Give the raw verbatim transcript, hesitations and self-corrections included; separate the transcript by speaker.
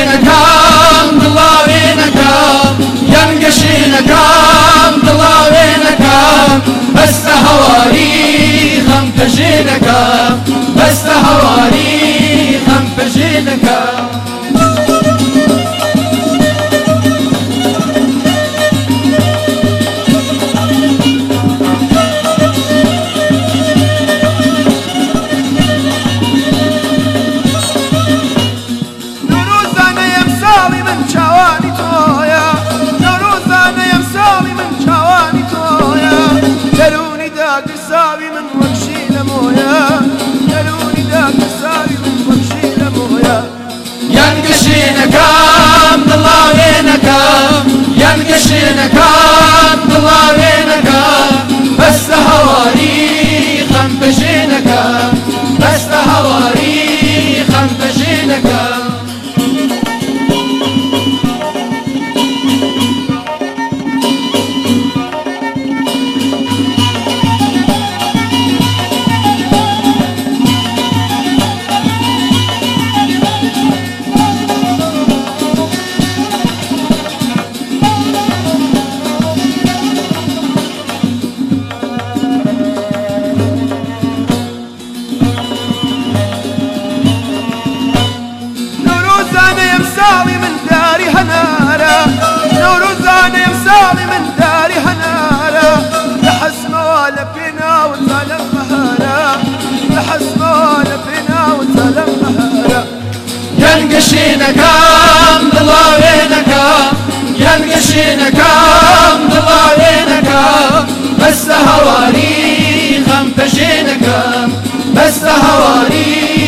Speaker 1: گەشینەکەم دڵاوێنەکەم یان گەشینەکەم دڵاوێنەکەم بەستە هەواری خەم پەژێنەکەم بەستە هەواری خەم پەژێنەکەم
Speaker 2: ساوي من وكشي لمويا دلوني داك ساوي من وكشي لمويا
Speaker 1: ينقشينكم ضلاوينكم ينقشينكم ضلاوينكم بس هواري خم بجينكم بس هواري خم بجينكم
Speaker 2: يمساوي من داري هنارا نوروزاني يمساوي من داري هنارا لحسنوا لفينا وسلم مهارا لحسنوا لفينا وسلم مهارا
Speaker 1: ينقشينكم ضلاوينكم ينقشينكم ضلاوينكم بس هواري خم بجينكم بس هواري